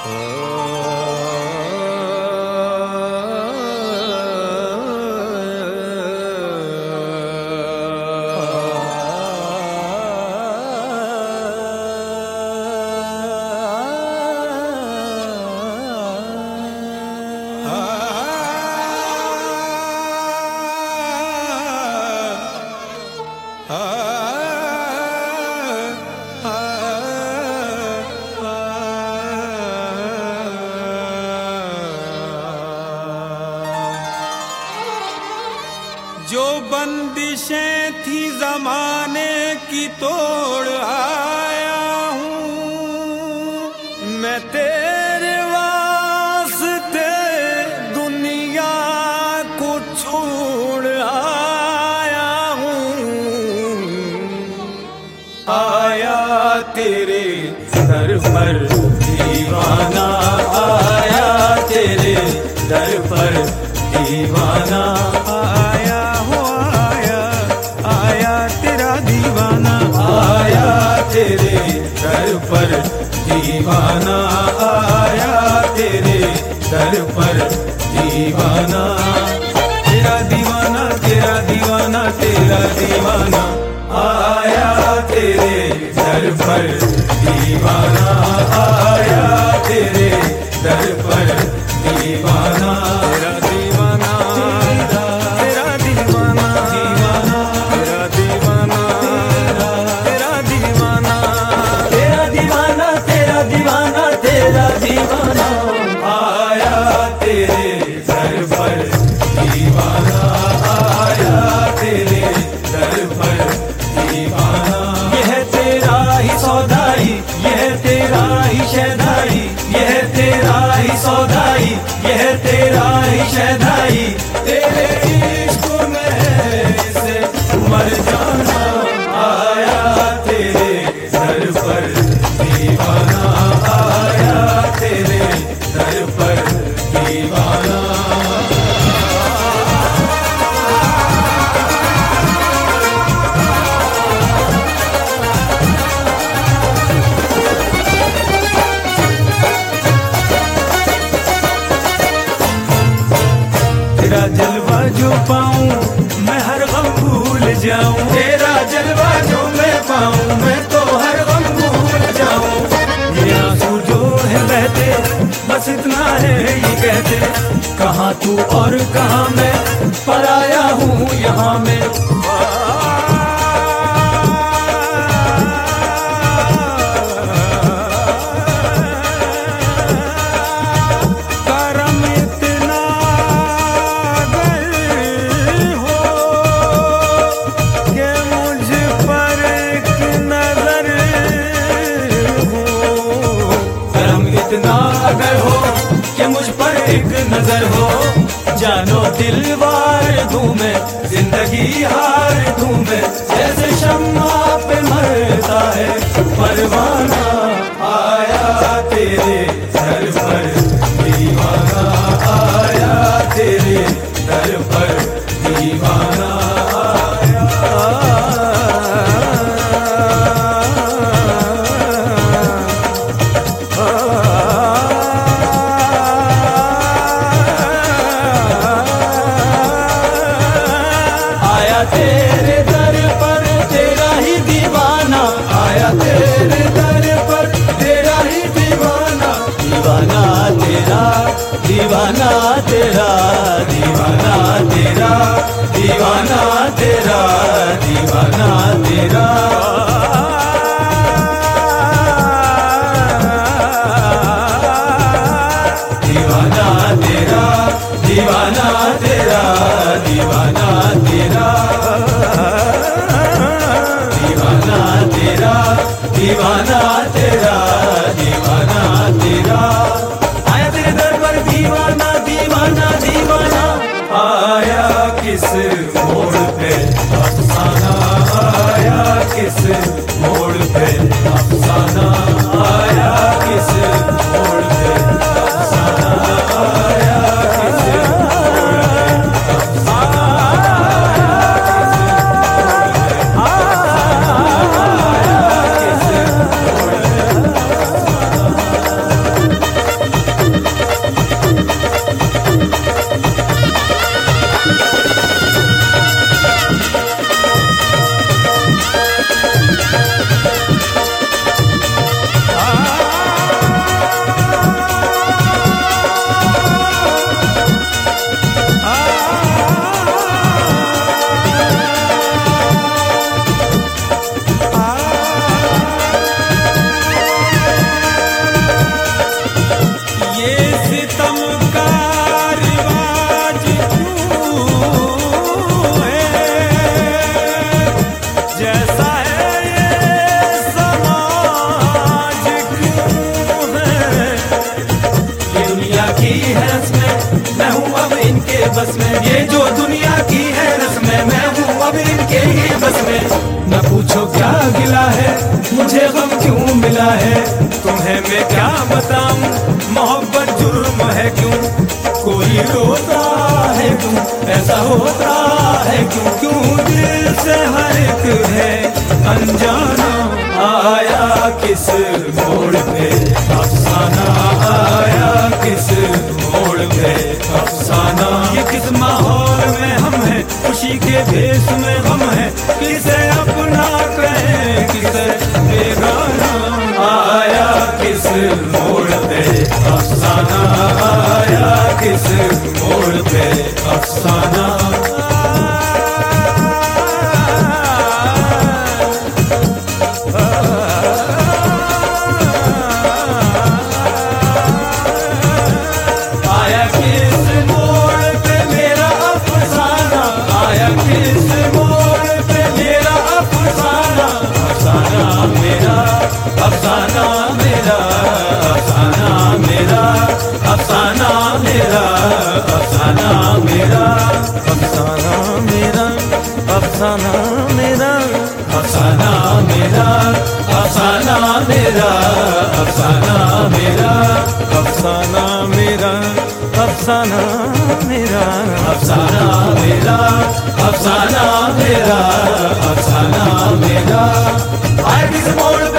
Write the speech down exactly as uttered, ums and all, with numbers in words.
जो बंदिशें थी जमाने की तोड़ आया हूँ मैं तेरे वास्ते दुनिया को छोड़ आया हूँ। आया तेरे दर पर दीवाना, आया तेरे दर पर दीवाना, आया हो आया, आया तेरा दीवाना, आया तेरे दर पर दीवाना, आया तेरे दर पर दीवाना। तेरा दीवाना, तेरा दीवाना, तेरा दीवाना, आया तेरे दर पर दीवाना, आया तेरे दर पर दीवाना। तेरा दीवाना, तेरा दीवाना, तेरा दीवाना, तेरा दीवाना, तेरा दीवाना, तेरा दीवाना, तेरा दीवाना, आया तेरे दर पर दीवाना, आया तेरे दर पर दीवाना। यह तेरा ही सौदाई, यह तेरा ही शहदाई, यह तेरा ही सौदाई, यह तेरा ही शहदाई। तेरे इश्क में से मर जाना, आया तेरे दर पर दीवाना, आया तेरे दर पर दीवाना। तेरा जलवा जो पाऊं मैं हर गम भूल जाऊं, तेरा जलवा जो मैं पाऊं मैं तो हर गम भूल जाऊं। ये आंसू जो है बहते बस इतना है ये कहते, कहाँ तू और कहाँ मैं, पराया हूँ यहाँ मैं। इतना अगर हो कि मुझ पर एक नजर हो, जानो दिल वार दूं मैं, जिंदगी हार दूं मैं। जैसे शम्मा पे मरता है परवाना, आया तेरे दर पर दीवाना, आया तेरे दर पर दीवाना, तेरे दर पर तेरा ही दीवाना, आया तेरे दर पर तेरा ही दीवाना। दीवाना तेरा, दीवाना तेरा, दीवाना तेरा, दीवाना तेरा, दीवाना तेरा। दीवाना तेरा, दीवाना तेरा, दीवाना तेरा, दीवाना तेरा, दीवाना तेरा, दीवाना तेरा। आया तेरे दर पर दीवाना, दीवाना, दीवाना, आया किस मोड़ पे अफसाना, आया किस की है रस्में, मैं हूँ अब इनके बस में। ये जो दुनिया की है रस्में, मैं हूँ अब इनके ही बस में। न पूछो क्या गिला है, मुझे गम क्यों मिला है, तुम्हें मैं क्या बताऊं, मोहब्बत जुर्म है क्यों, कोई रोता है क्यों, ऐसा होता है क्यों, क्यों दिल से हर एक है अनजाना। आया किस मोड़ पे अफसाना, आया किस मोड़ पे अफसाना। ये किस माहौल में हम हैं, खुशी के भेष में हम हैं, किसे अपना कहें किसे बेगाना। आया किस मोड़ पे अफसाना, आया किस मोड़ पे अफसाना। आया किस मोड़ पे मेरा अफसाना, आया किस मोड़ पे मेरा अफसाना। अफसाना मेरा, अफसाना मेरा, अफसाना मेरा, अफसाना मेरा, अफसाना मेरा, अफसाना मेरा, अफसाना मेरा, अफसाना मेरा, अफसाना मेरा, अफसाना मेरा, अफसाना मेरा, अफसाना मेरा, अफसाना मेरा, अफसाना मेरा, अफसाना मेरा। आया किस मोड़